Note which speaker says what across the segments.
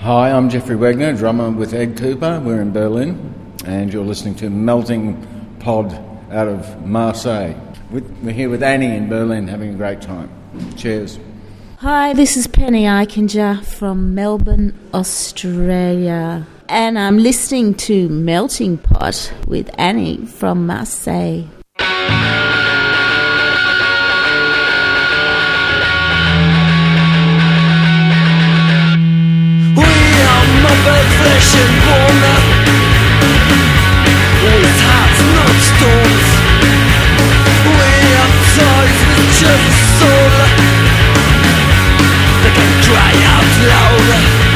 Speaker 1: Hi, I'm Jeffrey Wagner, drummer with Ed Cooper. We're in Berlin, and you're listening to Melting Pod out of Marseille. We're here with Annie in Berlin, having a great time. Cheers.
Speaker 2: Hi, this is Penny Eichinger from Melbourne, Australia, and I'm listening to Melting Pot with Annie from Marseille.
Speaker 3: Flesh and bone, with hearts not stones. We are toys with just a soul that can cry out loud.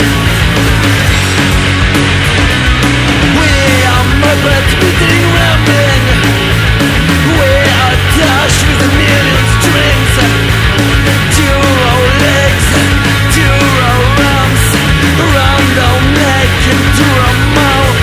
Speaker 3: We are muppets beating rambling. We are dash with a million strings. To our legs, to our arms, around our neck and to our mouth.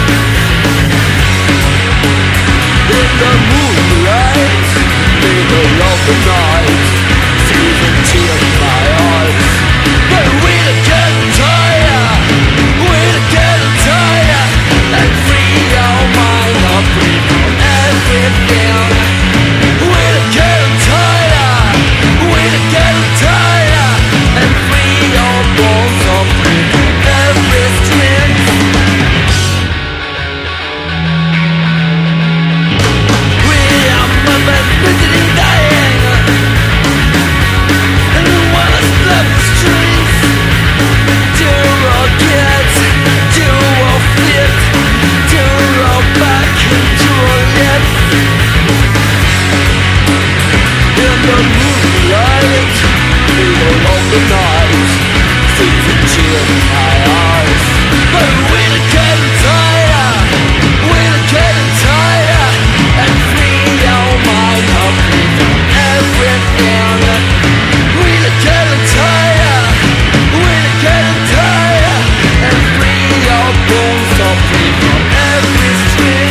Speaker 3: In the moonlight, middle of the night, see the tears in my eyes. But we'll get tired, we'll get tired, and free our mind of free from everything. We'll get tired, we'll get tired, and free our bones of free from every string. We are muppets visiting dying, and we wanna slap the strings. To our kids, to our feet, to our back, to our lips. In the moonlight, middle of the night, see the tears in my eyes. But we're getting tired, we're getting tired, and free our mind of free from everything. We're getting tired, we're getting tired, and free our bones of free from every string.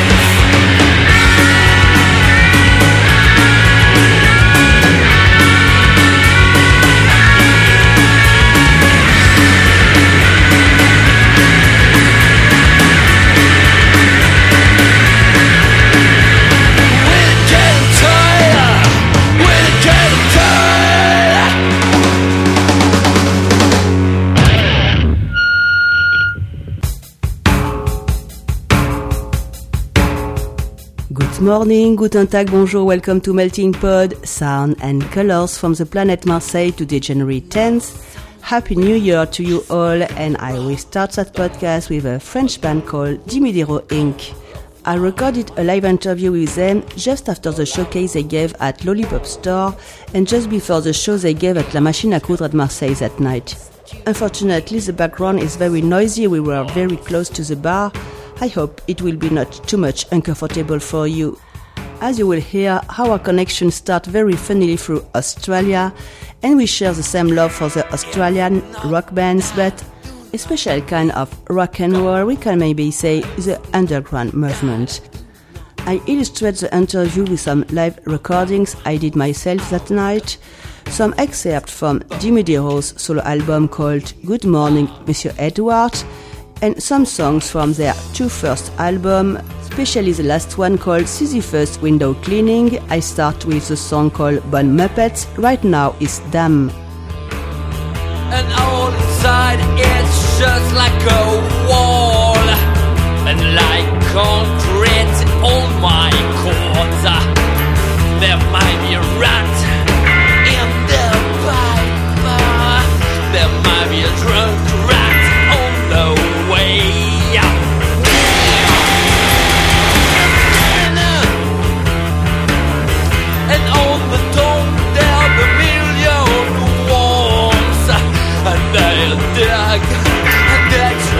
Speaker 4: Good morning, guten Tag, bonjour, welcome to Melting Pod, sound and colors from the planet Marseille today, January 10th. Happy New Year to you all, and I will start that podcast with a French band called Dimidero Inc. I recorded a live interview with them just after the showcase they gave at Lollipop Store and just before the show they gave at La Machine à Coudre at Marseille that night. Unfortunately, the background is very noisy, we were very close to the bar. I hope it will be not too much uncomfortable for you. As you will hear, our connection starts very funnily through Australia, and we share the same love for the Australian rock bands, but a special kind of rock and roll, we can maybe say the underground movement. I illustrate the interview with some live recordings I did myself that night, some excerpts from Dimidero's solo album called Good Morning, Monsieur Edward, and some songs from their two first albums, especially the last one called Sisyphus Window Cleaning. I start with the song called Bon Muppets. Right now is Damn.
Speaker 3: And all inside it's just like a wall, and like concrete on my cords. There might be a rat in the pipe, there might be a drunk rat on the way out. And on the dome there'll be a million worms, and they'll dig and dig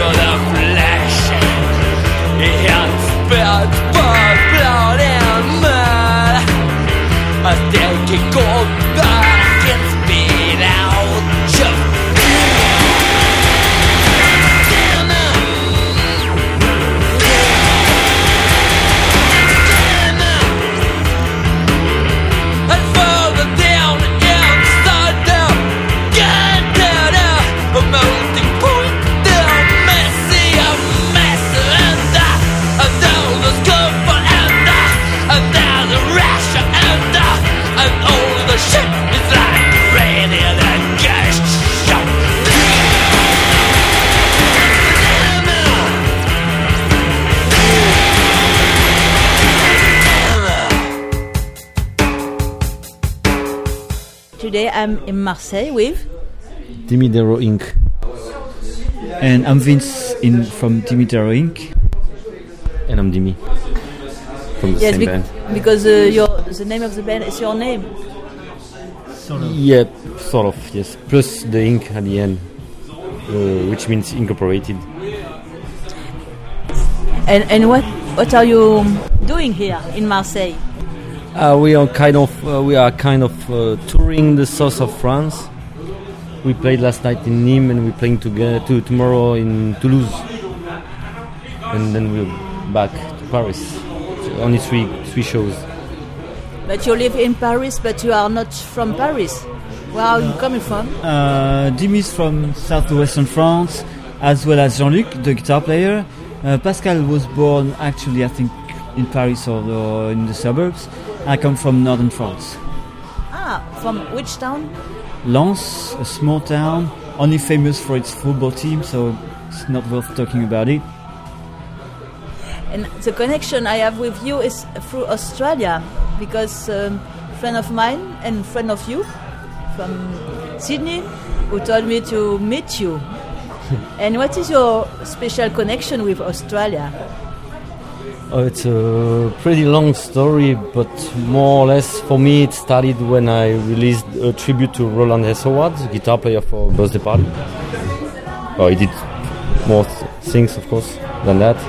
Speaker 5: Today I'm in Marseille with
Speaker 6: Dimidero Inc.
Speaker 7: And I'm Vince from Dimidero Inc.
Speaker 6: And I'm Dimi from the same band.
Speaker 5: Because the name of the band is your name.
Speaker 6: Yeah, sort of, yes. Plus the Inc. at the end, which means incorporated.
Speaker 5: And what are you doing here in Marseille?
Speaker 6: We are kind of touring the south of France. We played last night in Nîmes, and we're playing tomorrow in Toulouse, and then we're back to Paris. So only three shows.
Speaker 5: But you live in Paris, but you are not from Paris. Where are you coming from?
Speaker 7: Dimi is from southwestern France, as well as Jean-Luc, the guitar player. Pascal was born actually, I think, in Paris or in the suburbs. I come from northern France.
Speaker 5: From which town?
Speaker 7: Lens, a small town, only famous for its football team, so it's not worth talking about it.
Speaker 5: And the connection I have with you is through Australia, because a friend of mine and friend of you from Sydney who told me to meet you. And what is your special connection with Australia?
Speaker 6: Oh, it's a pretty long story, but more or less for me it started when I released a tribute to Roland Hesselwaard, guitar player for Birthday Party. Oh, he did more things, of course, than that.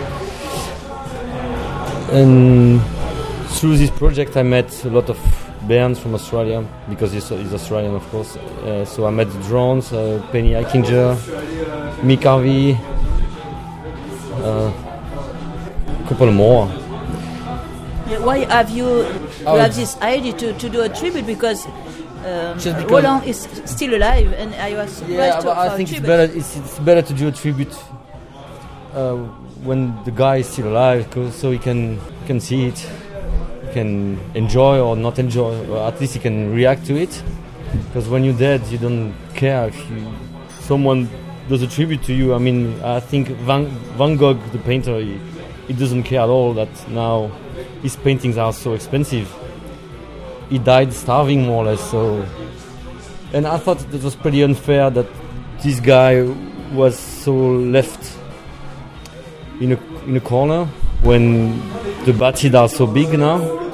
Speaker 6: And through this project I met a lot of bands from Australia, because he's Australian, of course. So I met the Drones, Penny Eichinger, Mick Harvey, couple more.
Speaker 5: Why have you have this idea to do a tribute? Because Roland is still alive, and I was surprised to
Speaker 6: I think it's better to do a tribute when the guy is still alive, so he can see it, he can enjoy or not enjoy, or at least he can react to it. Because when you're dead, you don't care if someone does a tribute to you. I mean, I think Van Gogh, the painter, he doesn't care at all that now his paintings are so expensive. He died starving, more or less. So, and I thought it was pretty unfair that this guy was so left in a corner when the Batid are so big now.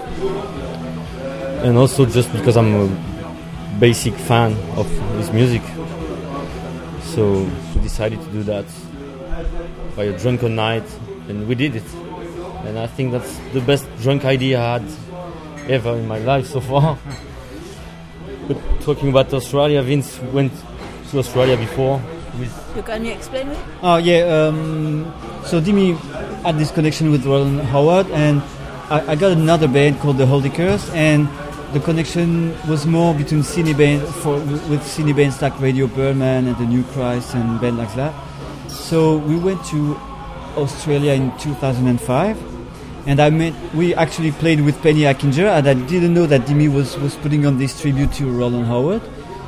Speaker 6: And also just because I'm a basic fan of his music, so we decided to do that by a drunken night. And we did it, and I think that's the best drunk idea I had ever in my life so far. But talking about Australia, Vince went to Australia before.
Speaker 5: Can you explain me?
Speaker 7: Oh yeah, so Dimi had this connection with Roland Howard, and I got another band called the Holy Curse, and the connection was more between cine bands with cine bands like Radio Birdman and the New Christ and bands like that. So we went to Australia in 2005, and we actually played with Penny Eichinger, and I didn't know that Dimi was putting on this tribute to Roland Howard,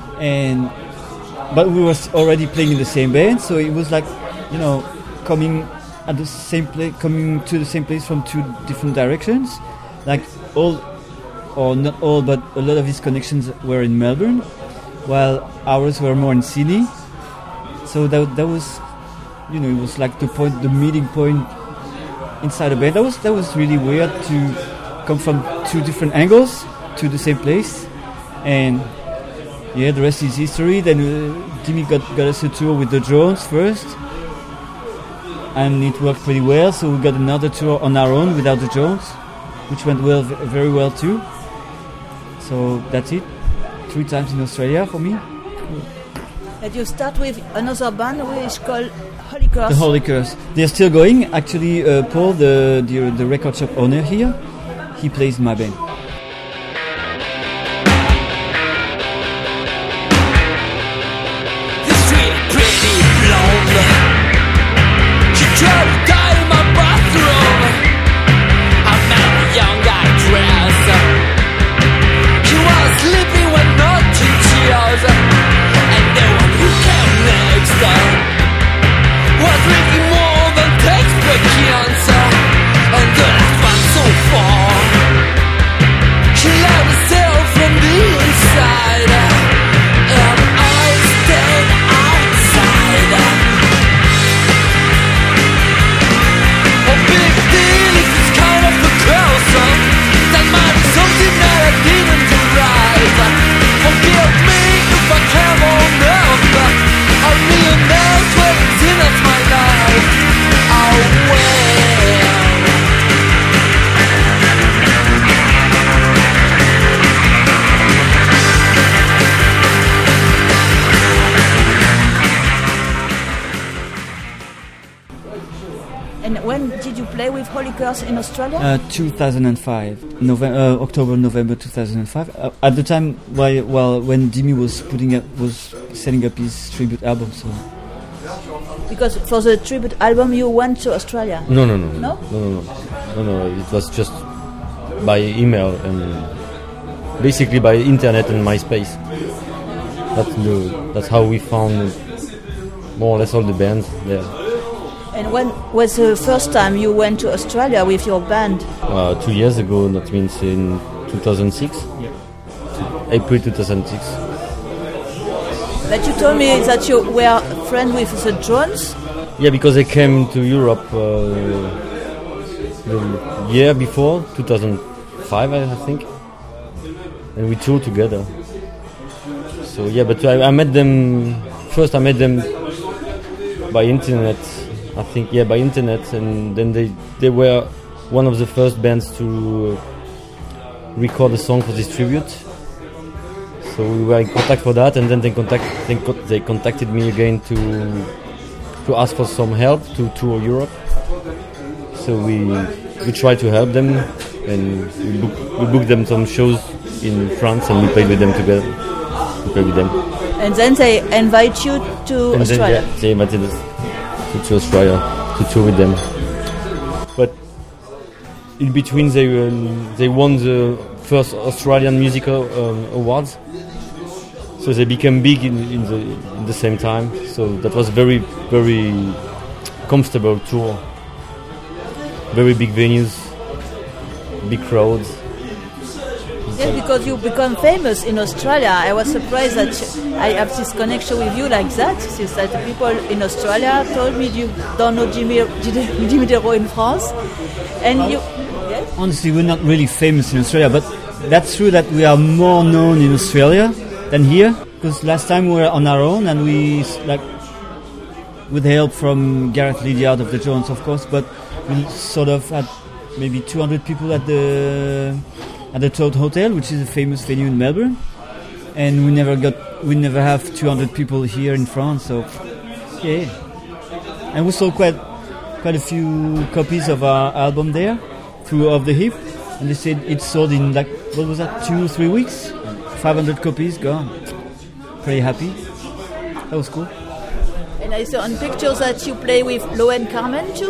Speaker 7: but we was already playing in the same band, so it was like, coming to the same place from two different directions. Like not all, but a lot of his connections were in Melbourne, while ours were more in Sydney. So that was, it was like the meeting point inside the band. That was really weird to come from two different angles to the same place. And yeah, the rest is history. Then Dimi got us a tour with the Drones first, and it worked pretty well. So we got another tour on our own without the Drones, which went very well too. So that's it. 3 times in Australia for me.
Speaker 5: And you start with another band which is called Holy Curse.
Speaker 7: The Holy Curse. They're still going. Actually, Paul, the record shop owner here, he plays in my band.
Speaker 3: This sweet, pretty blonde, she tried to die in my bathroom. I'm now a young guy dressed. She was sleeping with naughty tears, and no one who came next was drinking more than takes per cancer, and the last one so far.
Speaker 5: And when did you play with Holy Curse in Australia?
Speaker 7: 2005, October, November 2005. At the time, when Dimi was setting up his tribute album. So.
Speaker 5: Because for the tribute album, you went to Australia.
Speaker 6: No.
Speaker 5: No?
Speaker 6: No. It was just by email and basically by internet and MySpace. That's how we found more or less all the bands there.
Speaker 5: And when was the first time you went to Australia with your band?
Speaker 6: 2 years ago, that means in 2006.
Speaker 7: Yeah.
Speaker 6: April 2006.
Speaker 5: But you told me that you were a friend with the Drones.
Speaker 6: Yeah, because they came to Europe the year before, 2005, I think. And we toured together. So yeah, but I met them, first I met them by internet. I think, yeah, by internet, and then they were one of the first bands to record a song for this tribute. So we were in contact for that, and then they contacted me again to ask for some help to tour Europe. So we tried to help them, and we booked them some shows in France, and we played with them together. We played with them.
Speaker 5: And then they invite you to
Speaker 6: and
Speaker 5: Australia.
Speaker 6: Then, yeah, they invited us to Australia to tour with them. But in between, they won the first Australian musical awards, so they became big in the same time. So that was very, very comfortable tour. Very big venues, big crowds.
Speaker 5: Yes, because you become famous in Australia. I was surprised that I have this connection with you like that. Since that the people in Australia told me you don't know Jimmy Dero in France, and you. Yes?
Speaker 7: Honestly, we're not really famous in Australia, but that's true that we are more known in Australia than here. Because last time we were on our own, and we with help from Gareth Lydiard of the Jones, of course, but we sort of had maybe 200 people at the Toad Hotel, which is a famous venue in Melbourne, and we never have 200 people here in France. So yeah, and we sold quite a few copies of our album there through Off the Hip, and they said it sold in like, what was that, 2-3 weeks, 500 copies gone. Pretty happy. That was cool.
Speaker 5: And I saw on pictures that you play with Loen Carmen too.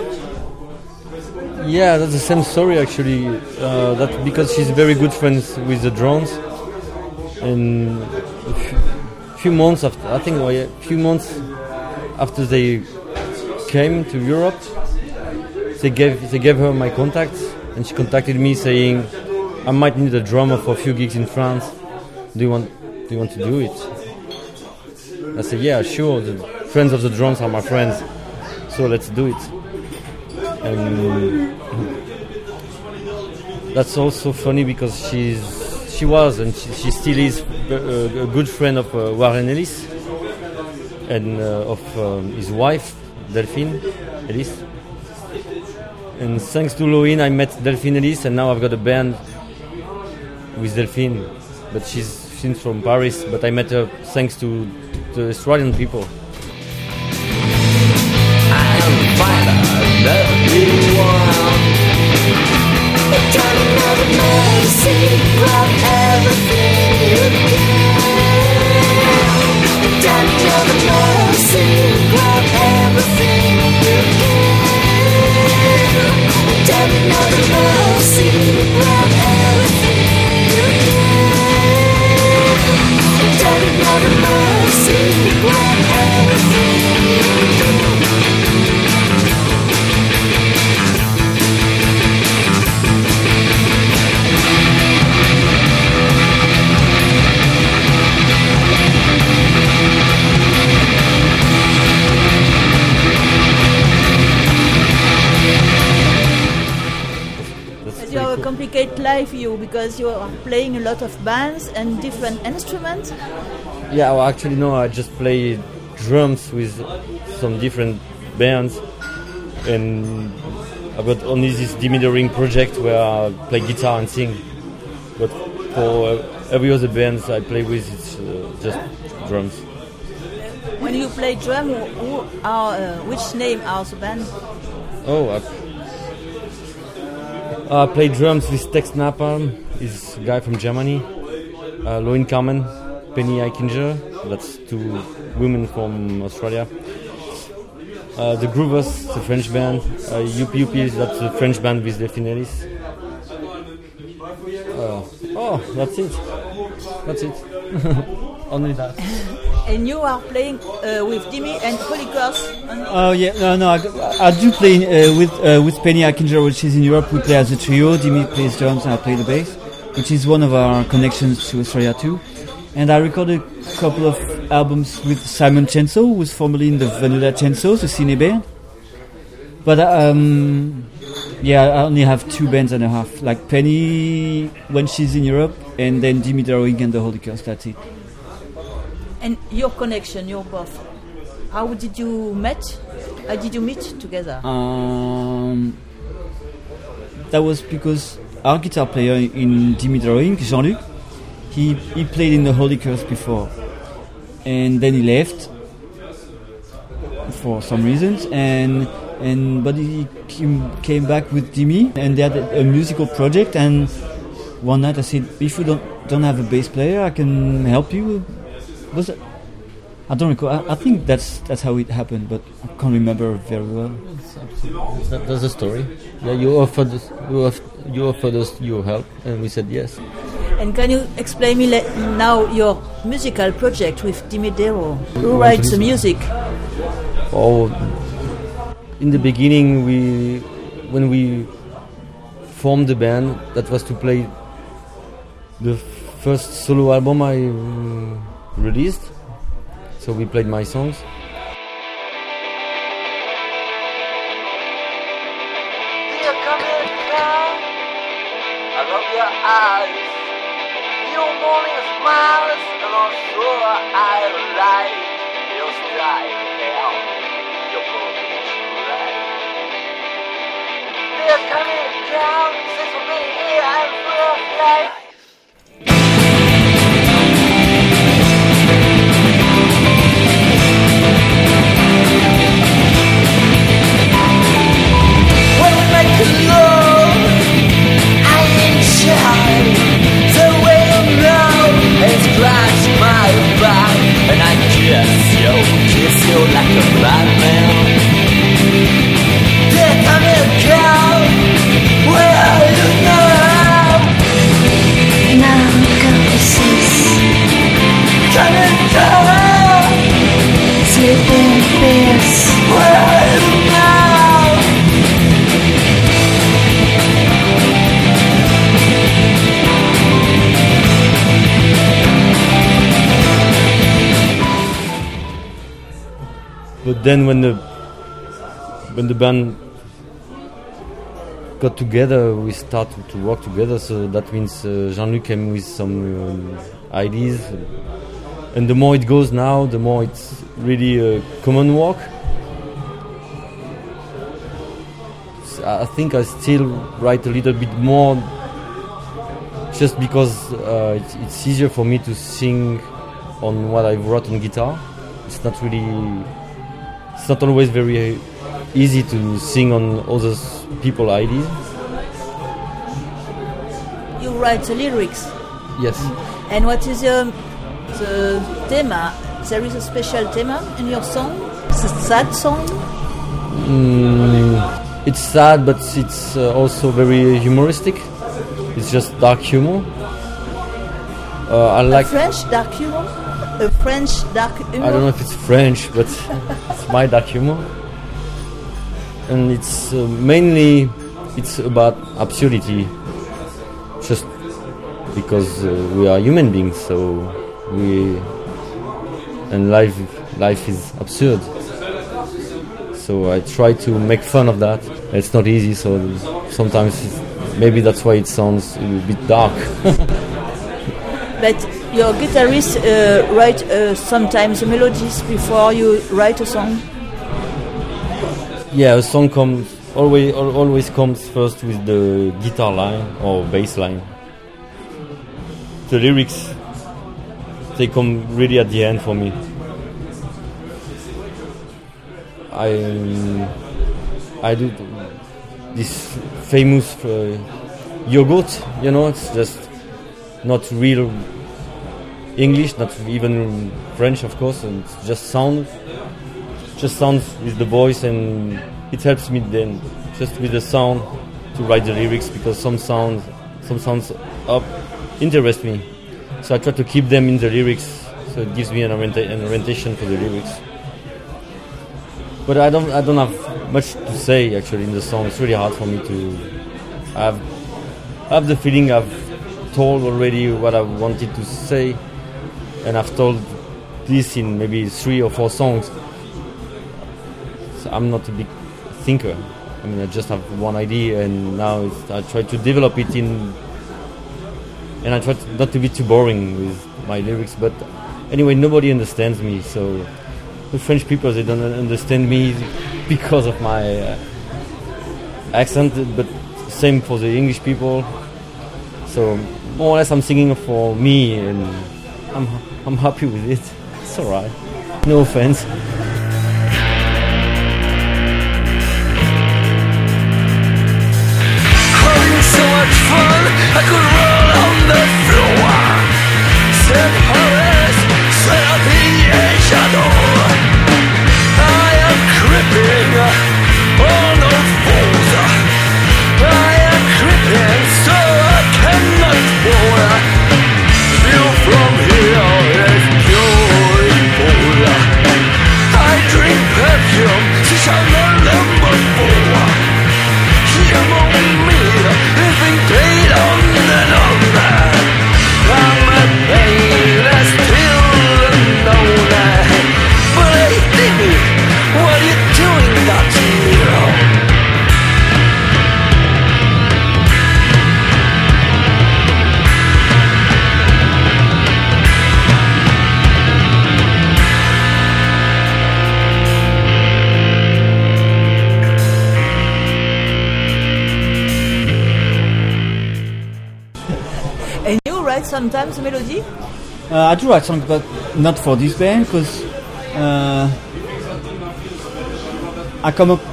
Speaker 6: Yeah, that's the same story actually. That because she's very good friends with the Drones, and a few months after, I think, a few months after they came to Europe, they gave her my contacts, and she contacted me saying, "I might need a drummer for a few gigs in France. Do you want to do it?" I said, "Yeah, sure. The friends of the Drones are my friends, so let's do it." And that's also funny because she was and she still is a good friend of Warren Ellis and of his wife Delphine Ellis. And thanks to Loen, I met Delphine Ellis, and now I've got a band with Delphine. But she's from Paris, but I met her thanks to the Australian people.
Speaker 5: Complicated life because you are playing a lot of bands and different instruments.
Speaker 6: Yeah, well, actually no, I just play drums with some different bands, and I've got only this Dimi the Ring project where I play guitar and sing. But for every other bands I play with, it's just drums.
Speaker 5: When you play drum, which name are the band?
Speaker 6: I play drums with Tex Napalm, he's a guy from Germany. Loin Carmen, Penny Eichinger, that's two women from Australia. The Groovers, the French band. Youpi Youpi, that's the French band with Lefty Nellis. That's it. Only that.
Speaker 5: And you are playing with Dimi and Holy Curse.
Speaker 7: Oh yeah, no. I do play with Penny Eichinger, which is in Europe. We play as a trio. Dimi plays drums and I play the bass, which is one of our connections to Australia too. And I recorded a couple of albums with Simon Chenso, who was formerly in the Vanilla Chensos, the Cine band. But I only have 2 bands and a half. Like Penny when she's in Europe, and then Dimi Darrowing and the Holy Curse. That's it.
Speaker 5: And your connection, your both. How did you meet? How did you meet together?
Speaker 7: That was because our guitar player in Dimi Darrowing, Jean-Luc, he played in the Holy Curse before, and then he left for some reasons, but he came back with Dimi, and they had a musical project. And one night I said, if you don't have a bass player, I can help you. Was it? I don't recall. I think that's how it happened, but I can't remember very well.
Speaker 6: That's the story. Yeah, you offered us your help, and we said yes.
Speaker 5: And can you explain me now your musical project with Dimi Darrow? Who writes the music?
Speaker 6: In the beginning, when we formed the band, that was to play the first solo album I released. So we played my songs.
Speaker 3: Dear coming down, I love your eyes, your morning smiles, and also I like your style, your boyish right. Dear coming down, this will be here and full of life. And I kiss you like a bad man. Dear, come here, girl. Where are you now?
Speaker 8: Now confesses.
Speaker 3: Come here, girl.
Speaker 8: Sleeping bears.
Speaker 3: Where are you now?
Speaker 6: But then when the band got together, we started to work together. So that means Jean-Luc came with some ideas, and the more it goes now, the more it's really a common work. So I think I still write a little bit more, just because it's easier for me to sing on what I wrote on guitar. It's not always very easy to sing on other people's ideas.
Speaker 5: You write the lyrics.
Speaker 6: Yes.
Speaker 5: And what is the thema? There is a special thema in your song? It's a sad song?
Speaker 6: It's sad, but it's also very humoristic. It's just dark humor. I like
Speaker 5: French dark humor? A French dark humor?
Speaker 6: I don't know if it's French, but it's my dark humor. And it's mainly about absurdity. Just because we are human beings, so life is absurd. So I try to make fun of that. It's not easy, so sometimes maybe that's why it sounds a bit dark.
Speaker 5: But your guitarist write sometimes melodies before you write a song?
Speaker 6: Yeah, a song always comes first with the guitar line or bass line. The lyrics, they come really at the end for me. I do this famous yogurt. You know, it's just not real English, not even French, of course. And it's just sounds with the voice, and it helps me then just with the sound to write the lyrics, because some sounds interest me, so I try to keep them in the lyrics, so it gives me an orientation for the lyrics. But I don't have much to say actually in the song. It's really hard for me to have the feeling I've told already what I wanted to say, and I've told this in maybe 3 or 4 songs. So I'm not a big thinker. I mean, I just have one idea, and now I try to develop it and I try not to be too boring with my lyrics. But anyway, nobody understands me. So the French people, they don't understand me because of my accent. But same for the English people. So more or less, I'm singing for me, and I'm happy with it. It's alright. No offense.
Speaker 3: So much fun, I could roll on the floor. Said Horace, set up the shadow. I am creeping on the fools. I am creeping so I cannot fall. View from here is beautiful. I drink perfume, she shall not number 4. Come on me, living paid on and on. I'm a pain, still alone. But hey, baby, what are you doing that to me?
Speaker 5: And you write sometimes melody?
Speaker 7: I do write songs, but not for this band, because I come up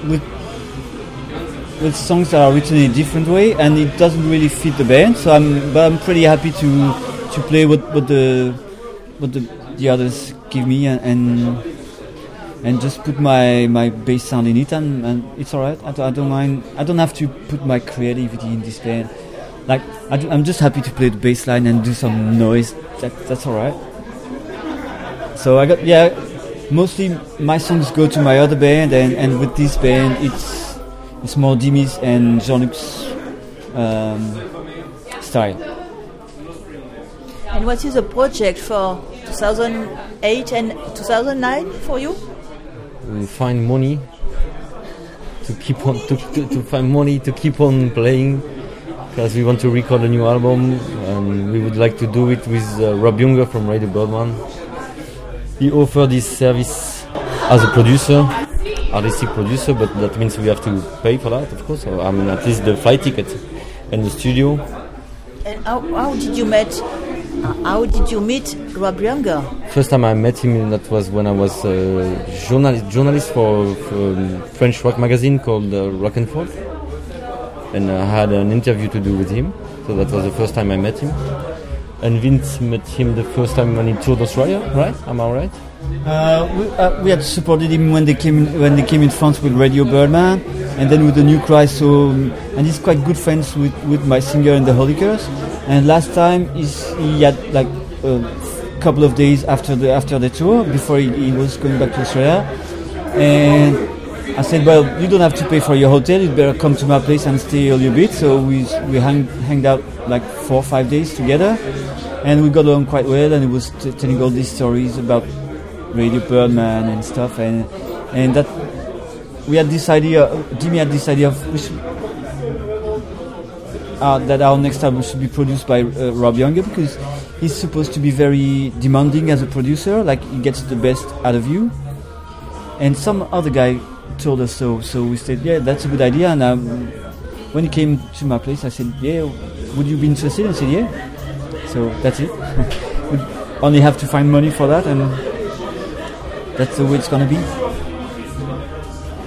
Speaker 7: with songs that are written in a different way, and it doesn't really fit the band. So I'm pretty happy to play what the others give me, and just put my bass sound in it, and it's alright. I don't mind. I don't have to put my creativity in this band. Like I'm just happy to play the bass line and do some noise. That's alright. So mostly my songs go to my other band, and with this band it's more Dimmy's and Jean-Luc's style.
Speaker 5: And what is the project for 2008 and 2009 for you?
Speaker 6: We find money to keep on to find money to keep on playing, because we want to record a new album, and we would like to do it with Rob Younger from Radio Birdman. He offered his service as a producer, artistic producer, but that means we have to pay for that, of course. So, I mean, at least the flight ticket and the studio.
Speaker 5: And how did you meet Rob Younger?
Speaker 6: First time I met him, that was when I was journalist for a French rock magazine called Rock and Folk. And I had an interview to do with him, so that was the first time I met him. And Vince met him the first time when he toured Australia, right? Am I right?
Speaker 7: We had supported him when they came in France with Radio Birdman, and then with the New Cry. So, and he's quite good friends with my singer in the Holickers. And last time he had like a couple of days after the tour, before he was going back to Australia, and I said, well, you don't have to pay for your hotel, you'd better come to my place and stay a little bit. So we hanged out like 4 or 5 days together, and we got along quite well, and he was telling all these stories about Radio Birdman and stuff, and that we had this idea, Jimmy had this idea of that our next album should be produced by Rob Younger, because he's supposed to be very demanding as a producer, like he gets the best out of you. And some other guy told us so we said, yeah, that's a good idea. And when he came to my place, I said, yeah, would you be interested? And he said, yeah. So that's it. We only have to find money for that, and that's the way it's gonna be.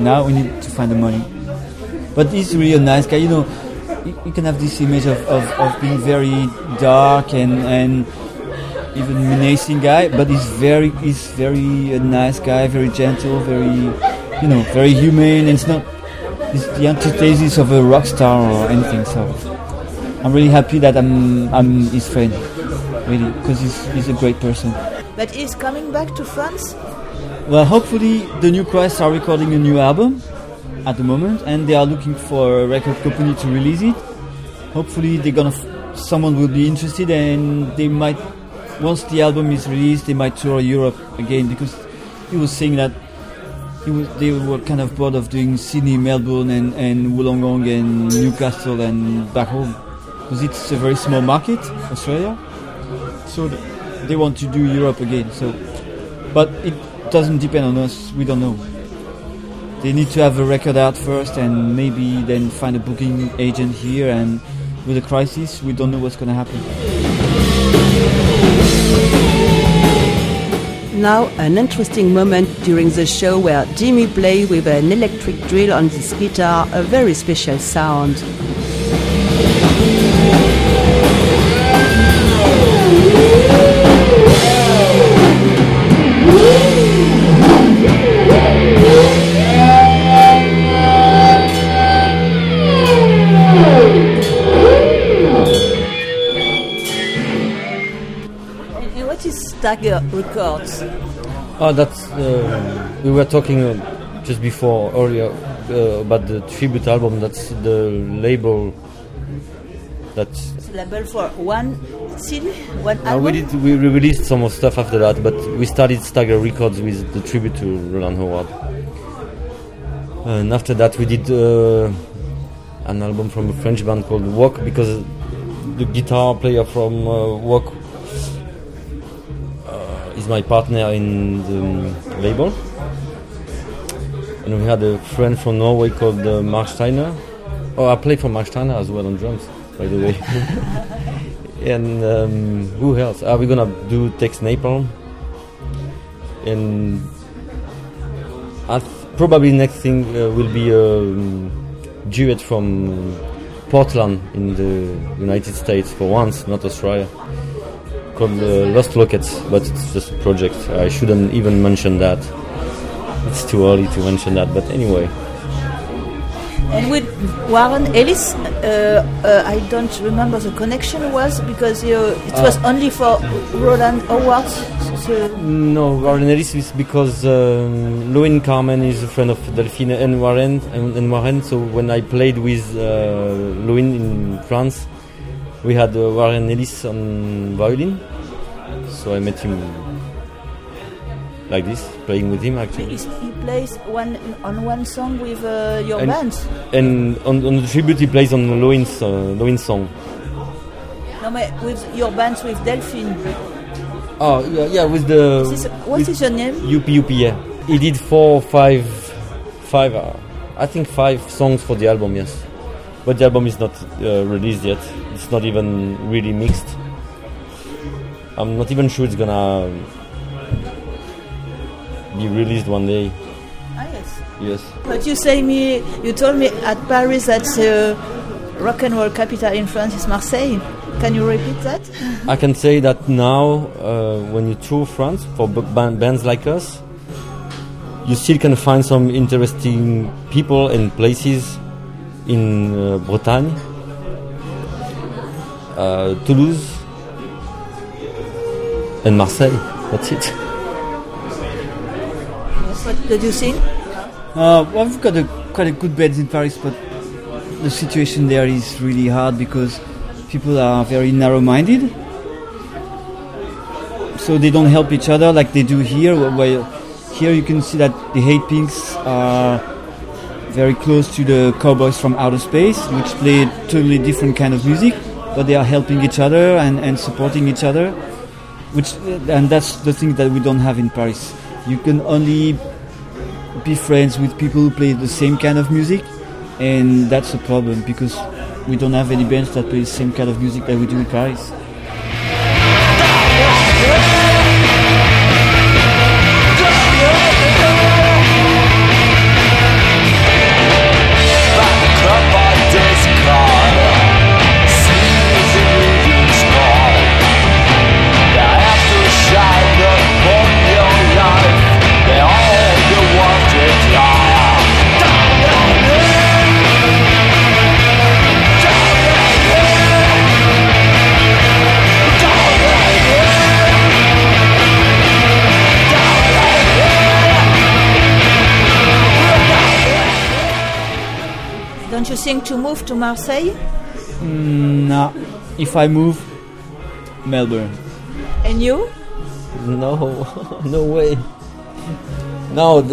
Speaker 7: now we need to find the money. But he's really a nice guy. You know, you can have this image of being very dark and even menacing guy, but he's very a nice guy, very gentle, very humane, and it's the antithesis of a rock star or anything. So I'm really happy that I'm his friend, really, because he's a great person.
Speaker 5: But he's coming back to France?
Speaker 7: Well, hopefully the New Christ are recording a new album at the moment, and they are looking for a record company to release it. Hopefully someone will be interested, and they might, once the album is released, they might tour Europe again, because he was saying that they were kind of bored of doing Sydney, Melbourne and Wollongong and Newcastle and back home, because it's a very small market, Australia, so they want to do Europe again. So, but it doesn't depend on us, we don't know. They need to have a record out first and maybe then find a booking agent here, and with the crisis we don't know what's going to happen.
Speaker 4: Now an interesting moment during the show where Jimmy played with an electric drill on his guitar, a very special sound.
Speaker 5: Stagger Records.
Speaker 6: Oh, that's we were talking just before earlier about the tribute album. That's the label. That's
Speaker 5: it's a label for one CD, one album.
Speaker 6: We released some of stuff after that, but we started Stagger Records with the tribute to Roland Howard, and after that we did an album from a French band called Walk, because the guitar player from Walk is my partner in the label, and we had a friend from Norway called Mark Steiner. Oh, I play for Mark Steiner as well on drums, by the way. And who else? We're gonna do Tex Napalm, and probably next thing will be a duet from Portland in the United States for once, not Australia, called Lost Lockets, but it's just a project. I shouldn't even mention that. It's too early to mention that, but anyway.
Speaker 5: And with Warren Ellis, I don't remember the connection was, because it was only for Roland Howard. So
Speaker 6: no, Warren Ellis is because Loin Carmen is a friend of Delphine and Warren. So when I played with Loin in France, we had Warren Ellis on violin. So I met him like this, playing with him actually.
Speaker 5: He plays on one song with your band.
Speaker 6: And on the tribute he plays on Loin's song.
Speaker 5: No, with your bands with Delphine.
Speaker 6: Oh yeah, with the.
Speaker 5: What is your name?
Speaker 6: UP, yeah. He did 4 or 5, I think 5 songs for the album, yes. But the album is not released yet. It's not even really mixed. I'm not even sure it's gonna be released one day.
Speaker 5: Ah, yes.
Speaker 6: Yes.
Speaker 5: But you told me at Paris that rock and roll capital in France is Marseille. Can you repeat that?
Speaker 6: I can say that now, when you tour France for bands like us, you still can find some interesting people and places in Bretagne, Toulouse, and Marseille. That's it.
Speaker 5: Yes, what did you think?
Speaker 7: Well, we've got quite a good beds in Paris, but the situation there is really hard because people are very narrow-minded, so they don't help each other like they do here. While here you can see that the Hate Pinks are very close to the Cowboys from Outer Space, which play totally different kind of music, but they are helping each other and supporting each other, and that's the thing that we don't have in Paris. You can only be friends with people who play the same kind of music, and that's a problem because we don't have any bands that play the same kind of music that we do in Paris.
Speaker 5: Don't you think to move to Marseille?
Speaker 7: No. If I move, Melbourne.
Speaker 5: And you?
Speaker 6: No, no way. No,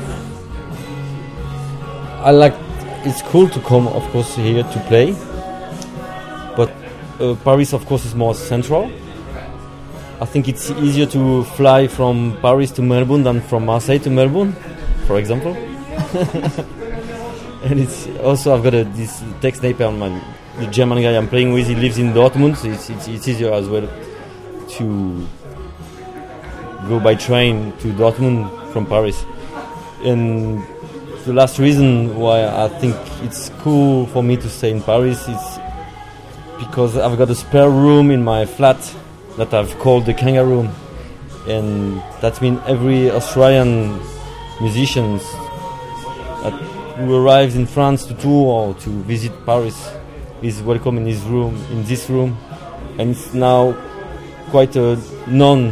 Speaker 6: I like. It's cool to come, of course, here to play. But Paris, of course, is more central. I think it's easier to fly from Paris to Melbourne than from Marseille to Melbourne, for example. And it's also I've got this Tex Napier, the German guy I'm playing with. He lives in Dortmund, so it's easier as well to go by train to Dortmund from Paris. And the last reason why I think it's cool for me to stay in Paris is because I've got a spare room in my flat that I've called the Kangaroo Room, and that means every Australian musicians who arrives in France to tour or to visit Paris is welcome in this room, and it's now quite a known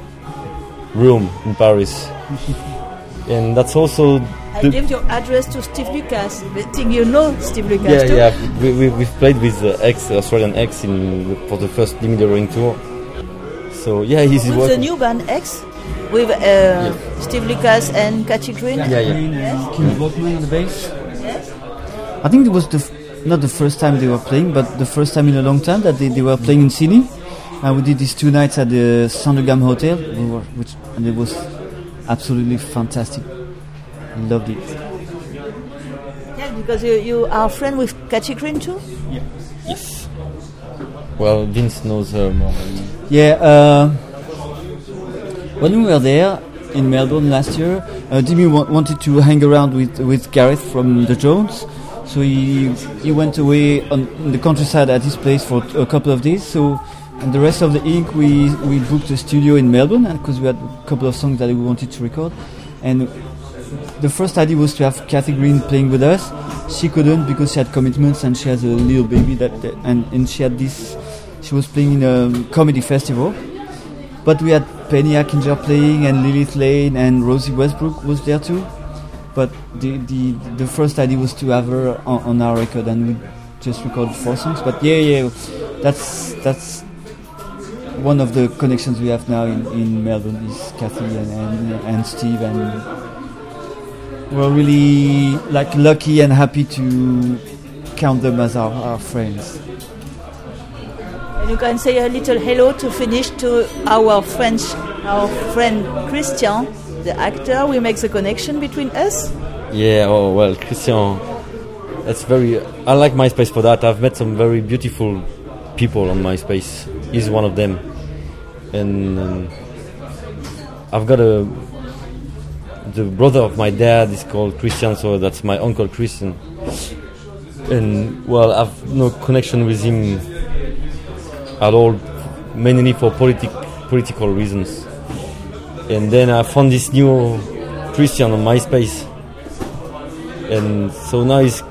Speaker 6: room in Paris. And that's also
Speaker 5: I gave your address to Steve Lucas. I think you know Steve Lucas too.
Speaker 6: Yeah. We've played with Australian X for the first Limited Ring tour. So yeah, he's
Speaker 5: with
Speaker 6: working.
Speaker 5: the new band X with Steve Lucas and Cathy Green.
Speaker 7: Yes. Kim Volkman on the bass.
Speaker 5: Yes.
Speaker 7: I think it was not the first time they were playing, but the first time in a long time that they were playing in Sydney. We did these 2 nights at the Sandringham Hotel, and it was absolutely fantastic. I loved it.
Speaker 5: Yeah, because you are friend with Cathy Green too?
Speaker 6: Yes. Well, Vince knows her more.
Speaker 7: Yeah, when we were there in Melbourne last year, Jimmy wanted to hang around with Gareth from the Jones, so he went away on the countryside at his place for a couple of days. So, and the rest of the Ink, we booked a studio in Melbourne, and because we had a couple of songs that we wanted to record, and the first idea was to have Cathy Green playing with us. She couldn't because she had commitments and she has a little baby and she had this. She was playing in a comedy festival, but we had Penny Ackinger playing and Lilith Lane and Rosie Westbrook was there too. But the first idea was to have her on our record, and we just recorded 4 songs. But yeah, that's one of the connections we have now in Melbourne is Cathy and Steve, and we're really like lucky and happy to count them as our friends.
Speaker 5: And you can say a little hello to finish to our friend Christian, the actor. We make the connection between us.
Speaker 6: Yeah, oh well, Christian, that's I like MySpace for that. I've met some very beautiful people on MySpace. He's one of them. And I've got the brother of my dad is called Christian, so that's my uncle Christian. And well, I've no connection with him at all, mainly for political reasons. And then I found this new Christian on MySpace, and so now he's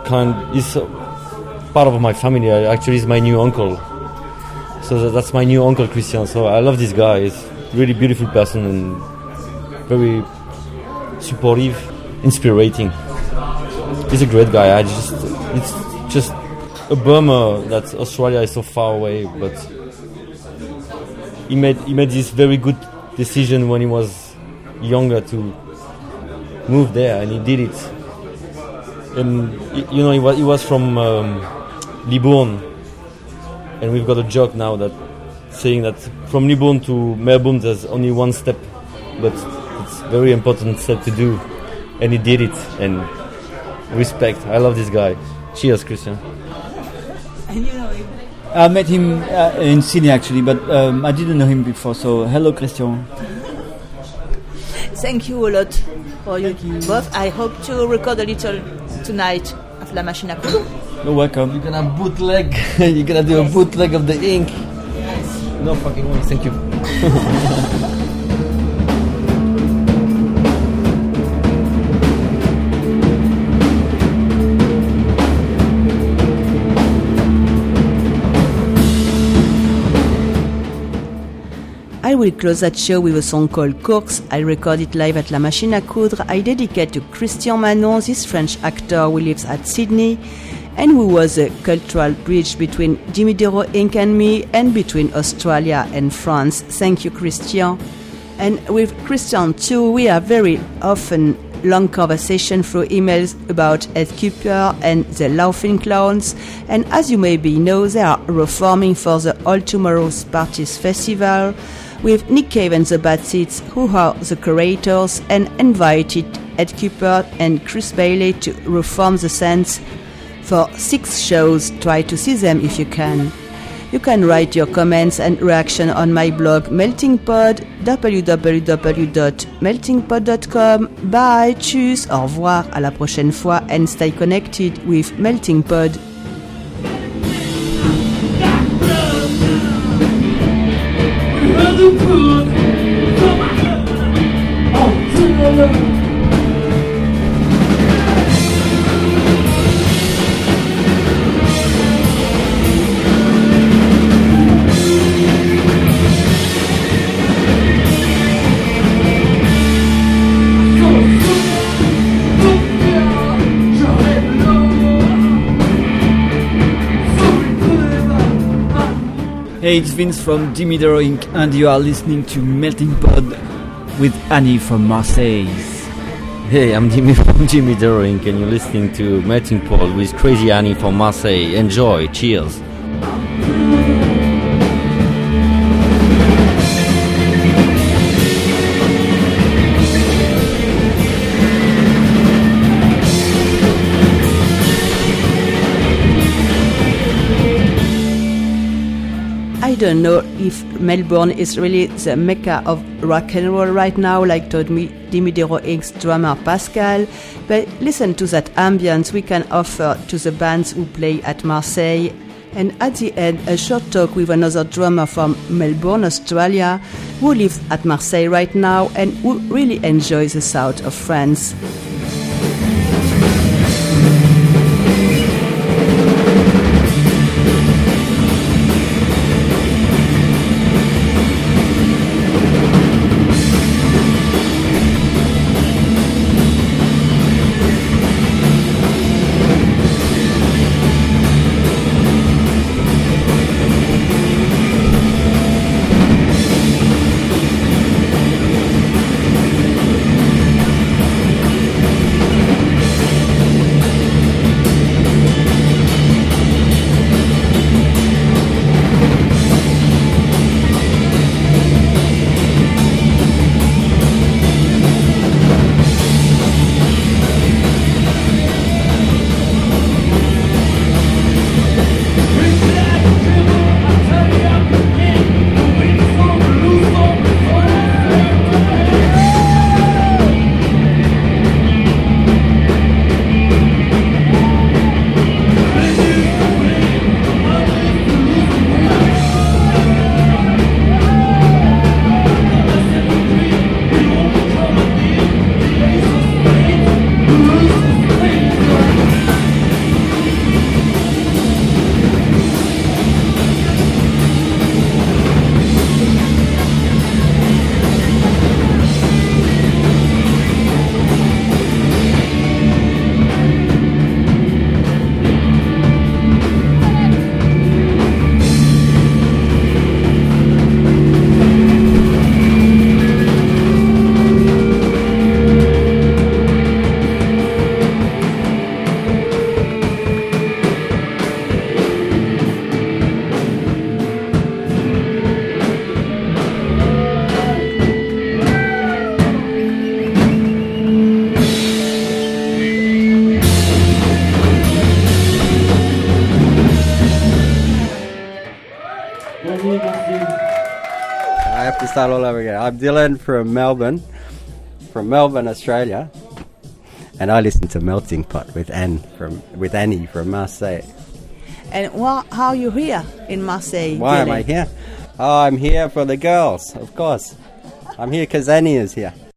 Speaker 6: part of my family. Actually, he's my new uncle. So that's my new uncle Christian. So I love this guy. He's a really beautiful person and very supportive, inspiring. He's a great guy. It's just a bummer that Australia is so far away, but he made this very good decision when he was younger to move there, and he did it. And he was from Libourne, and we've got a joke now that saying that from Libourne to Melbourne there's only one step, but it's a very important step to do, and he did it. And respect. I love this guy. Cheers, Christian.
Speaker 5: And you know him.
Speaker 7: I met him in Sydney actually, but I didn't know him before. So hello, Christian.
Speaker 5: Thank you a lot for you both. I hope to record a little tonight at La Machine à Coudre.
Speaker 7: You're welcome.
Speaker 6: You're gonna bootleg. You're gonna do a bootleg of the Ink. Yes. No fucking way. Thank you.
Speaker 4: I will close that show with a song called Course. I record it live at La Machine à Coudre. I dedicate to Christian Manon, this French actor who lives at Sydney, and who was a cultural bridge between Dimidero Inc. and me, and between Australia and France. Thank you, Christian. And with Christian too, we have very often long conversation through emails about Ed Cooper and the Laughing Clowns, and as you maybe know, they are reforming for the All Tomorrow's Parties Festival with Nick Cave and the Bad Seeds, who are the curators, and invited Ed Cooper and Chris Bailey to reform the Sands for 6 shows. Try to see them if you can. You can write your comments and reaction on my blog Melting Pod, www.meltingpod.com. Bye, tschüss, au revoir, à la prochaine fois, and stay connected with Melting Pod.
Speaker 7: Hey, it's Vince from Dimidero Inc. and you are listening to Melting Pod with Annie from Marseille.
Speaker 6: Hey, I'm Jimmy from Dimidero Inc. and you're listening to Melting Pod with Crazy Annie from Marseille. Enjoy, cheers.
Speaker 4: I don't know if Melbourne is really the mecca of rock and roll right now, like told me Dimidero Inc.'s drummer Pascal, but listen to that ambience we can offer to the bands who play at Marseille. And at the end, a short talk with another drummer from Melbourne, Australia, who lives at Marseille right now and who really enjoys the south of France.
Speaker 9: I have to start all over again. I'm Dylan from Melbourne, Australia, and I listen to Melting Pot with Annie from Marseille.
Speaker 4: And how are you here in Marseille?
Speaker 9: Why am I here? Oh, I'm here for the girls, of course. I'm here because Annie is here.